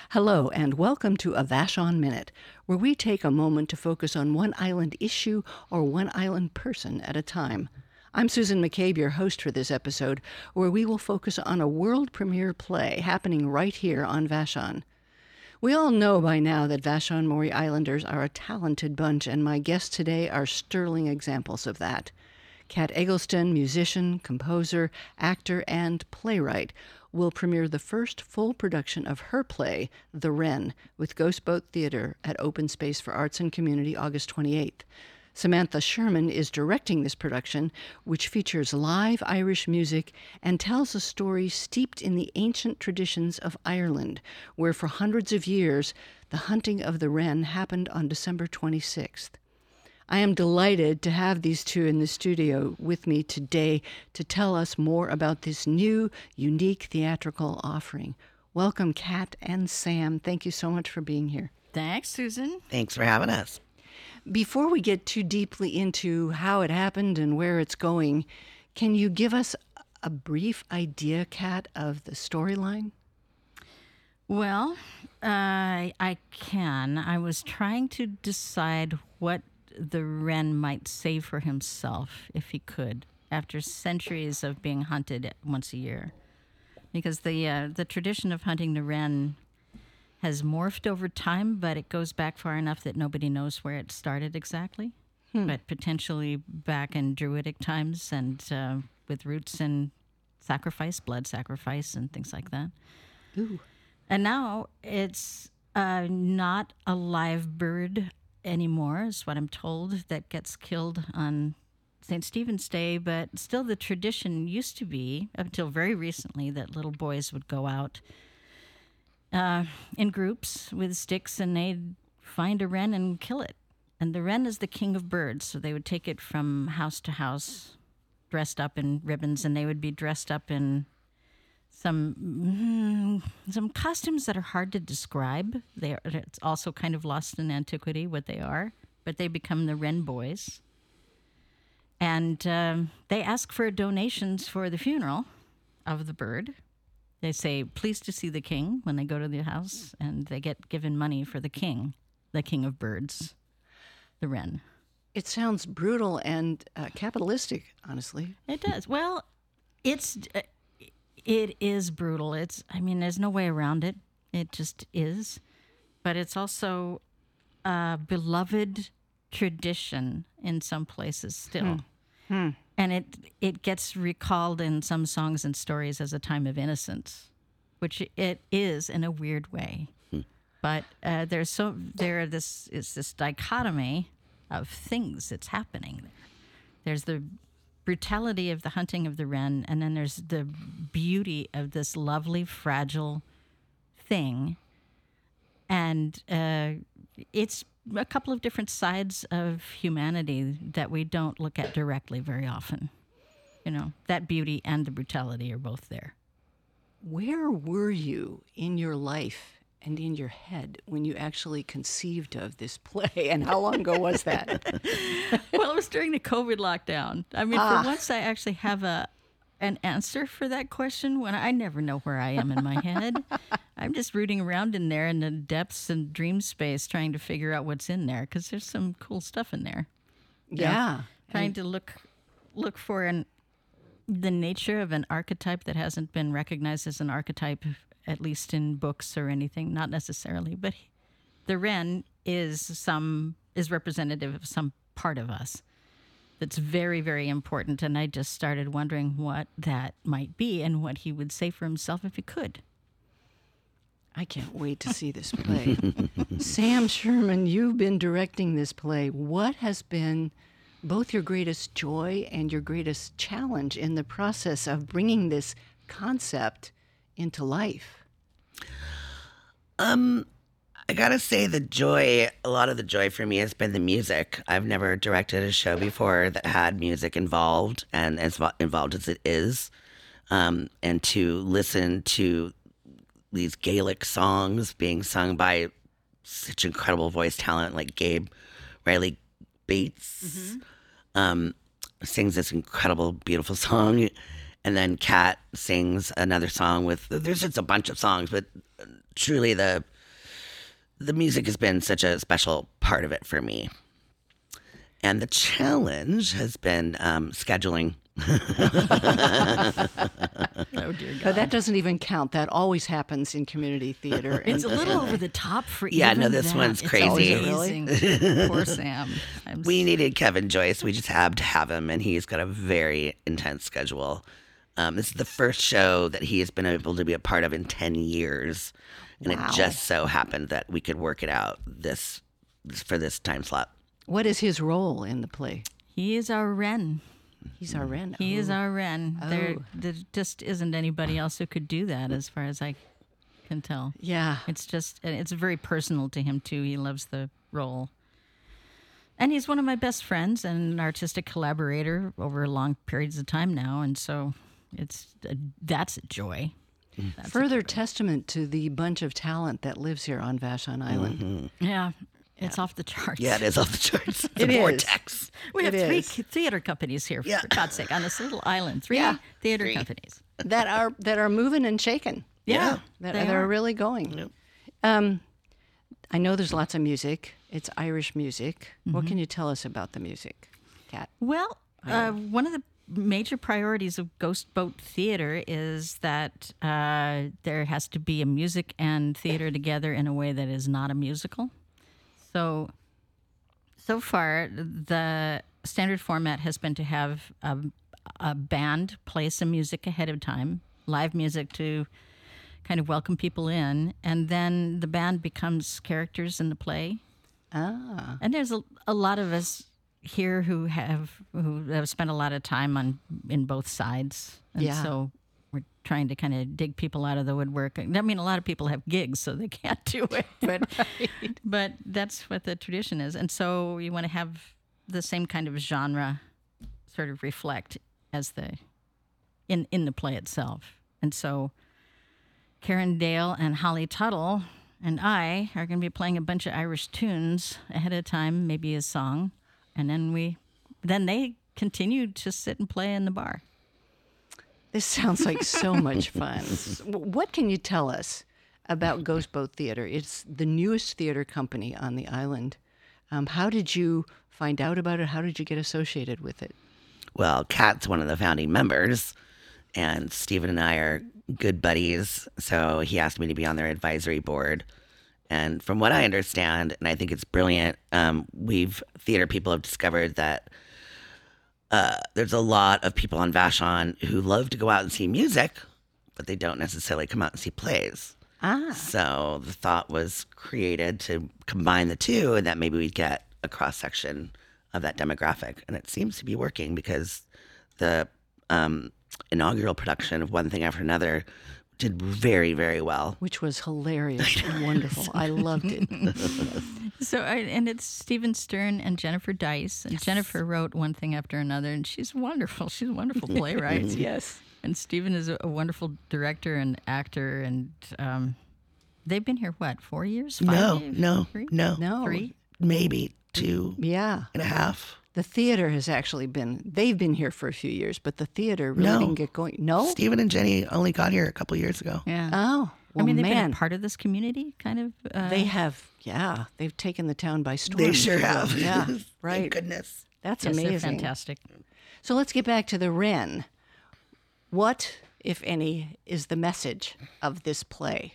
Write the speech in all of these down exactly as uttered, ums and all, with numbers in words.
Hello, and welcome to A Vashon Minute, where we take a moment to focus on one island issue or one island person at a time. I'm Susan McCabe, your host for this episode, where we will focus on a world premiere play happening right here on Vashon. We all know by now that Vashon Maury Islanders are a talented bunch, and my guests today are sterling examples of that. Kat Eggleston, musician, composer, actor, and playwright, will premiere the first full production of her play, The Wren, with Ghost Boat Theater at Open Space for Arts and Community August twenty-eighth. Samantha Sherman is directing this production, which features live Irish music and tells a story steeped in the ancient traditions of Ireland, where for hundreds of years the hunting of the wren happened on December twenty-sixth. I am delighted to have these two in the studio with me today to tell us more about this new, unique theatrical offering. Welcome, Kat and Sam. Thank you so much for being here. Thanks, Susan. Thanks for having us. Before we get too deeply into how it happened and where it's going, can you give us a brief idea, Kat, of the storyline? Well, uh, I can. I was trying to decide what the wren might say for himself, if he could, after centuries of being hunted once a year. Because the uh, the tradition of hunting the wren has morphed over time, but it goes back far enough that nobody knows where it started exactly. Hmm. But potentially back in Druidic times and uh, with roots in sacrifice, blood sacrifice, and things like that. Ooh. And now it's uh, not a live bird anymore, is what I'm told, that gets killed on Saint Stephen's Day, but still the tradition used to be, up until very recently, that little boys would go out uh, in groups with sticks and they'd find a wren and kill it. And the wren is the king of birds, so they would take it from house to house, dressed up in ribbons, and they would be dressed up in some mm, some costumes that are hard to describe. They are, it's also kind of lost in antiquity what they are, but they become the Wren Boys. And um, they ask for donations for the funeral of the bird. They say, pleased to see the king, when they go to the house, and they get given money for the king, the king of birds, the wren. It sounds brutal and uh, capitalistic, honestly. It does. Well, it's... Uh, It is brutal. It's, I mean, there's no way around it. It just is. But it's also a beloved tradition in some places still. Hmm. Hmm. And it it gets recalled in some songs and stories as a time of innocence, which it is in a weird way. Hmm. But uh, there's so there this is this dichotomy of things that's happening there. There's the brutality of the hunting of the wren, and then there's the beauty of this lovely, fragile thing. And uh, it's a couple of different sides of humanity that we don't look at directly very often. You know, that beauty and the brutality are both there. Where were you in your life and in your head when you actually conceived of this play, and how long ago was that? Well, it was during the COVID lockdown. I mean, ah. for once, I actually have a an answer for that question. When I never know where I am in my head, I'm just rooting around in there in the depths and dream space, trying to figure out what's in there, because there's some cool stuff in there. Yeah, know, trying and- to look look for an the nature of an archetype that hasn't been recognized as an archetype, at least in books or anything, not necessarily, but the wren is some is representative of some part of us that's very, very important. And I just started wondering what that might be and what he would say for himself if he could. I can't wait to see this play. Sam Sherman, you've been directing this play. What has been both your greatest joy and your greatest challenge in the process of bringing this concept into life? Um, I gotta say the joy, a lot of the joy for me has been the music. I've never directed a show before that had music involved, and as involved as it is. Um, and to listen to these Gaelic songs being sung by such incredible voice talent like Gabe Riley Bates, mm-hmm. um, sings this incredible, beautiful song. And then Kat sings another song with, there's just a bunch of songs, but truly the the music has been such a special part of it for me. And the challenge has been um, scheduling. Oh, dear God. But that doesn't even count. That always happens in community theater. It's And- a little over the top for Yeah, even no, this that. one's It's crazy. amazing. Poor Sam. I'm We s- needed Kevin Joyce. We just had to have him, and he's got a very intense schedule. Um, this is the first show that he has been able to be a part of in ten years. And Wow. it just so happened that we could work it out this for this time slot. What is his role in the play? He is our Wren. He's our Wren. He is Oh. our Wren. There, Oh. there just isn't anybody else who could do that, as far as I can tell. Yeah. It's just, and it's very personal to him too. He loves the role. And he's one of my best friends and an artistic collaborator over long periods of time now. And so it's, a, that's a joy. That's a Further testament to the bunch of talent that lives here on Vashon Island. Yeah, it's off the charts. Yeah, it is off the charts. It's It a is. vortex. We have It three is. c- theater companies here, Yeah. for God's sake, on this little island. Three Yeah. theater Three. companies. that are that are moving and shaking. Yeah. That they they're are. really going. Yep. Um, I know there's lots of music. It's Irish music. Mm-hmm. What can you tell us about the music, Kat? Well, uh, one of the major priorities of Ghost Boat Theater is that uh, there has to be a music and theater together in a way that is not a musical. So, so far, the standard format has been to have a, a band play some music ahead of time, live music to kind of welcome people in, and then the band becomes characters in the play. Ah, And there's a, a lot of us here who have who have spent a lot of time on in both sides, and Yeah. so we're trying to kind of dig people out of the woodwork. I mean, a lot of people have gigs, so they can't do it, but but that's what the tradition is, and so you want to have the same kind of genre sort of reflect as the in in the play itself, and so Karen Dale and Holly Tuttle and I are going to be playing a bunch of Irish tunes ahead of time, maybe a song, and then we, then they continue to sit and play in the bar. this sounds like so much fun. S- What can you tell us about Ghost Boat Theater? It's the newest theater company on the island. Um, how did you find out about it? How did you get associated with it? Well, Kat's one of the founding members, and Stephen and I are good buddies. So he asked me to be on their advisory board. And from what I understand, and I think it's brilliant, um, we've theater people have discovered that uh, there's a lot of people on Vashon who love to go out and see music, but they don't necessarily come out and see plays. Ah, So the thought was created to combine the two, and that maybe we'd get a cross section of that demographic. And it seems to be working because the um, inaugural production of One Thing After Another did very, very well. which was hilarious and wonderful. I loved it. So, I, and it's Stephen Stern and Jennifer Dice, and Jennifer wrote One Thing After Another, and she's wonderful. She's a wonderful playwright. Yes. And Stephen is a, a wonderful director and actor, and um, they've been here, what, four years? Five No, years? no, Three? no, No. Three? maybe two Yeah. and a half. The theater has actually been, they've been here for a few years, but the theater really No. didn't get going. No? Stephen and Jenny only got here a couple years ago. Yeah. Oh, well, I mean, they've man. been a part of this community, kind of. Uh, They have, yeah, they've taken the town by storm. They sure if you will. have. Yeah, Thank right. goodness. That's yes, they're amazing. fantastic. So let's get back to the Wren. What, if any, is the message of this play?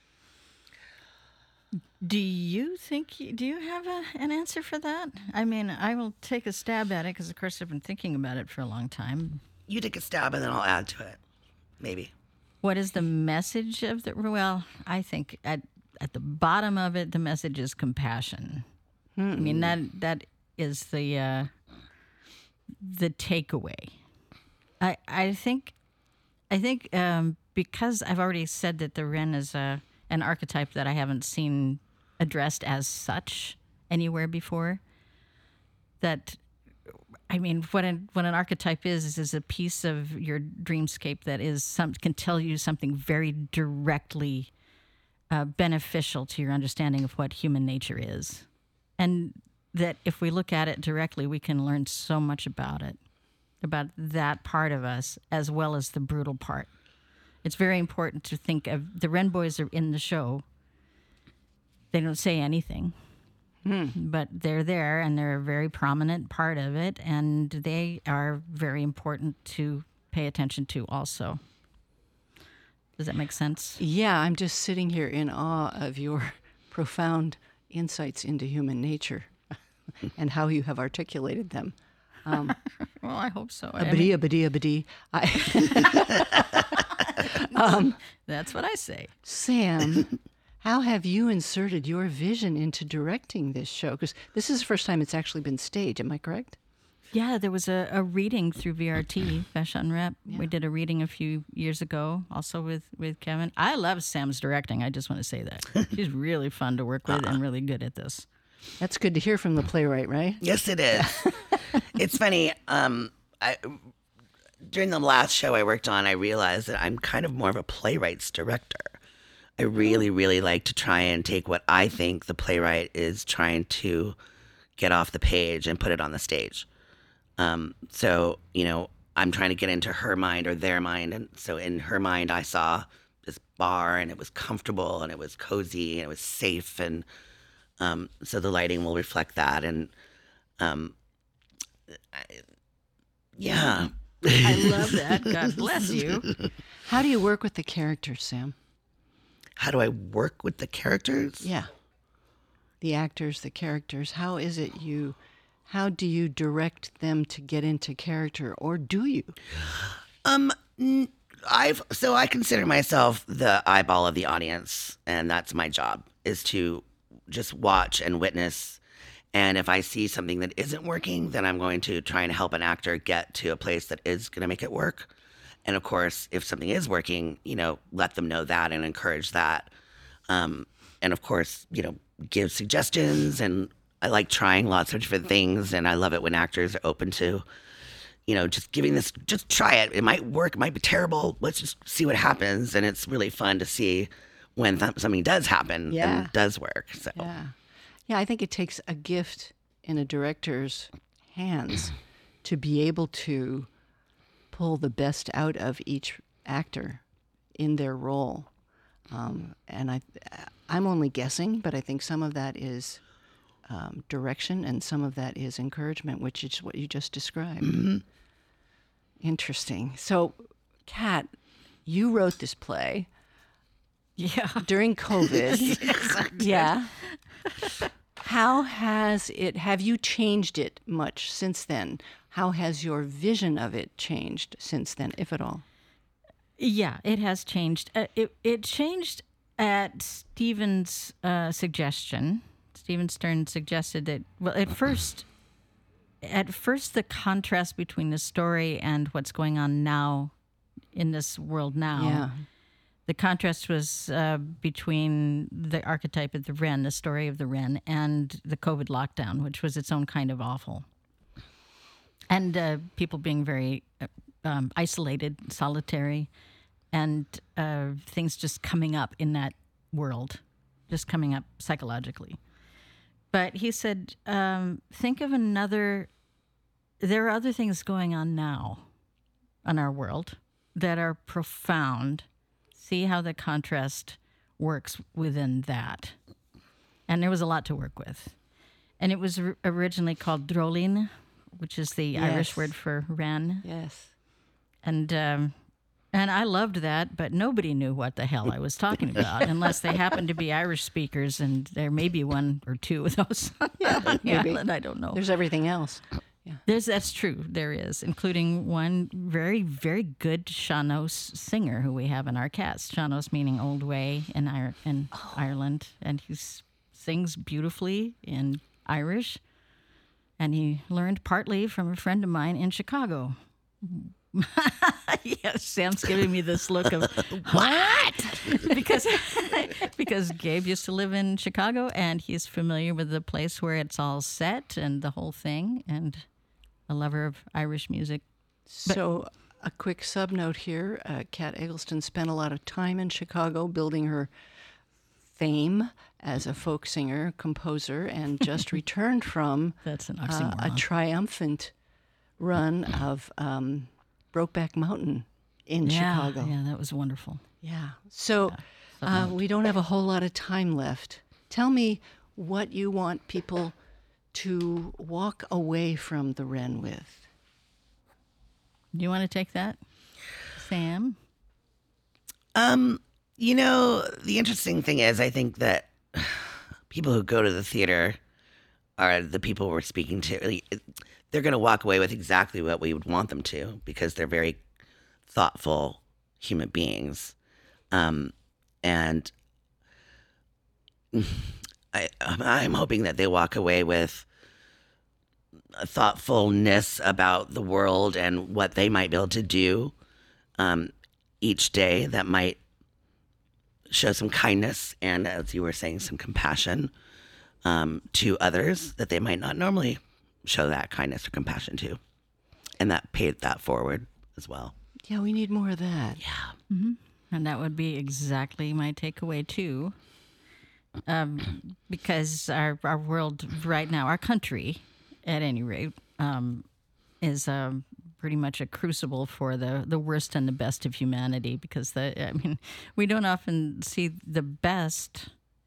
Do you think, you, do you have a, an answer for that? I mean, I will take a stab at it because, of course, I've been thinking about it for a long time. You take a stab and then I'll add to it. Maybe. What is the message of the, well, I think at, at the bottom of it, the message is compassion. I mean, that that is the, uh, the takeaway. I, I think, I think um, because I've already said that the Wren is a, an archetype that I haven't seen addressed as such anywhere before, that I mean, what an what an archetype is is a piece of your dreamscape that is some can tell you something very directly uh, beneficial to your understanding of what human nature is, and that if we look at it directly, we can learn so much about it, about that part of us as well as the brutal part. It's very important to think of the Wren boys are in the show, they don't say anything. But they're there, and they're a very prominent part of it, and they are very important to pay attention to also. Does that make sense? Yeah, I'm just sitting here in awe of your profound insights into human nature and how you have articulated them. Um, well, I hope so. I Abadi, mean, abadi, abadi. I, um, that's what I say. Sam, how have you inserted your vision into directing this show? Because this is the first time it's actually been staged. Am I correct? Yeah, there was a, a reading through V R T, Vashon Rep. Yeah. We did a reading a few years ago, also with, with Kevin. I love Sam's directing. I just want to say that. She's really fun to work with and really good at this. That's good to hear from the playwright, right? Yes, it is. It's funny. Um, I, during the last show I worked on, I realized that I'm kind of more of a playwright's director. I really, really like to try and take what I think the playwright is trying to get off the page and put it on the stage. Um, so, you know, I'm trying to get into her mind or their mind. And so in her mind, I saw this bar, and it was comfortable, and it was cozy, and it was safe. And um, so the lighting will reflect that. And um, I, yeah. I love that. God bless you. How do you work with the characters, Sam? How do I work with the characters? Yeah. The actors, the characters. How is it you, how do you direct them to get into character, or do you? Um, n- I've, so I consider myself the eyeball of the audience, and that's my job, is to just watch and witness. And if I see something that isn't working, then I'm going to try and help an actor get to a place that is going to make it work. And of course, if something is working, you know, let them know that and encourage that. Um, and of course, you know, give suggestions. And I like trying lots of different things. And I love it when actors are open to, you know, just giving this, just try it. It might work, it might be terrible. Let's just see what happens. And it's really fun to see when th- something does happen Yeah. and does work. So Yeah. Yeah, I think it takes a gift in a director's hands to be able to pull the best out of each actor in their role. Um, and I, I'm only guessing, but I think some of that is um, direction and some of that is encouragement, which is what you just described. Mm-hmm. Interesting. So, Kat, you wrote this play Yeah. during COVID. Yeah. How has it, have you changed it much since then? How has your vision of it changed since then, if at all? Yeah, it has changed. Uh, it it changed at Stephen's uh, suggestion. Stephen Stern suggested that. Well, at first, at first, the contrast between the story and what's going on now, in this world now. Yeah. The contrast was uh, between the archetype of the Wren, the story of the Wren, and the COVID lockdown, which was its own kind of awful. And uh, people being very uh, um, isolated, solitary, and uh, things just coming up in that world, just coming up psychologically. But he said, um, think of another, there are other things going on now in our world that are profound. See how the contrast works within that. And there was a lot to work with. And it was r- originally called Drolin, which is the Yes. Irish word for wren. Yes. And um, and I loved that, but nobody knew what the hell I was talking about unless they happened to be Irish speakers, and there may be one or two of those on the maybe. island. I don't know. There's everything else. There's that's true. There is, including one very, very good Sean-Nós singer who we have in our cast. Sean-Nós meaning Old Way in, Ir- in Oh. Ireland, and he s- sings beautifully in Irish. And he learned partly from a friend of mine in Chicago. Yes, Sam's giving me this look of what? because because Gabe used to live in Chicago, and he's familiar with the place where it's all set and the whole thing, and a lover of Irish music. So, a quick sub note here. Uh, Kat Eggleston spent a lot of time in Chicago building her fame as a folk singer, composer, and just returned from That's an uh, oxymoron. a triumphant run of um, Brokeback Mountain in yeah, Chicago. yeah, that was wonderful. Yeah. So uh, we don't have a whole lot of time left. Tell me what you want people to walk away from the Wren with. Do you want to take that, Sam? Um, you know, the interesting thing is, I think that people who go to the theater are the people we're speaking to. They're going to walk away with exactly what we would want them to, because they're very thoughtful human beings. Um, and I, I'm hoping that they walk away with a thoughtfulness about the world and what they might be able to do um, each day that might show some kindness and, as you were saying, some compassion um, to others that they might not normally show that kindness or compassion to, and that paid that forward as well. Yeah, we need more of that. Yeah. Mm-hmm. And that would be exactly my takeaway too, um, because our our world right now, our country, at any rate, um, is um, pretty much a crucible for the the worst and the best of humanity. Because the I mean, we don't often see the best,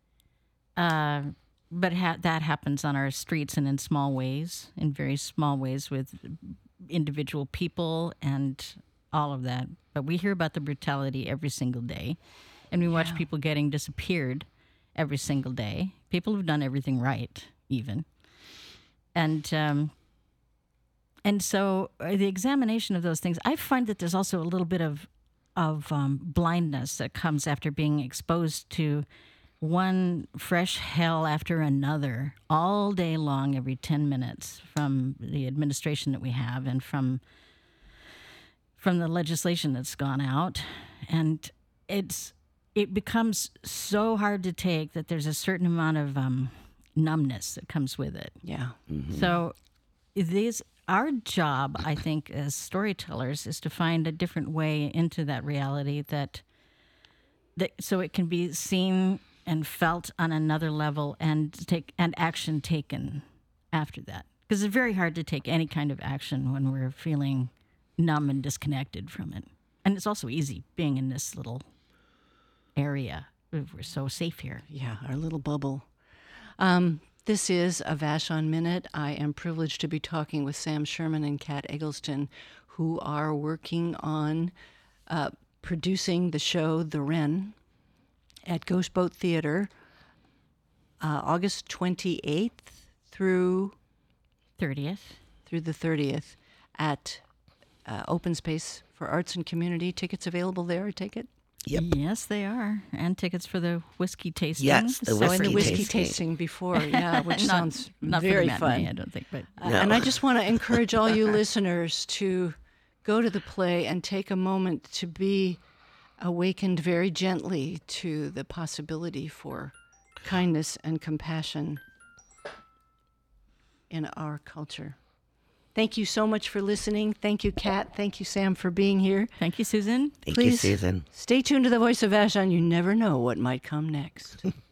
uh, but ha- that happens on our streets and in small ways, in very small ways with individual people and all of that. But we hear about the brutality every single day, and we watch Yeah. people getting disappeared every single day. People who've done everything right, even. And um, and so uh, the examination of those things, I find that there's also a little bit of of um, blindness that comes after being exposed to one fresh hell after another all day long, every ten minutes, from the administration that we have and from from the legislation that's gone out. And it's it becomes so hard to take that there's a certain amount of um, numbness that comes with it. Yeah. So these our job, I think, as storytellers, is to find a different way into that reality that that so it can be seen and felt on another level, and take and action taken after that. Because it's very hard to take any kind of action when we're feeling numb and disconnected from it. And it's also easy being in this little area. We're so safe here. Yeah, our little bubble. Um, this is a Vashon Minute. I am privileged to be talking with Sam Sherman and Kat Eggleston, who are working on uh, producing the show The Wren at Ghost Boat Theater, uh, August twenty-eighth through thirtieth. through the thirtieth at uh, Open Space for Arts and Community. Tickets available there, I take it? Yep. Yes, they are. And tickets for the whiskey tasting. Yes, the So in the Whiskey whiskey tasting. tasting before, yeah, which Not- sounds not very for the matinee, fun. I don't think, but Uh, No. And I just want to encourage all you listeners to go to the play and take a moment to be awakened very gently to the possibility for kindness and compassion in our culture. Thank you so much for listening. Thank you, Kat. Thank you, Sam, for being here. thank you, Susan. Thank you, Please. Susan. Stay tuned to the Voice of Vashon. You never know what might come next.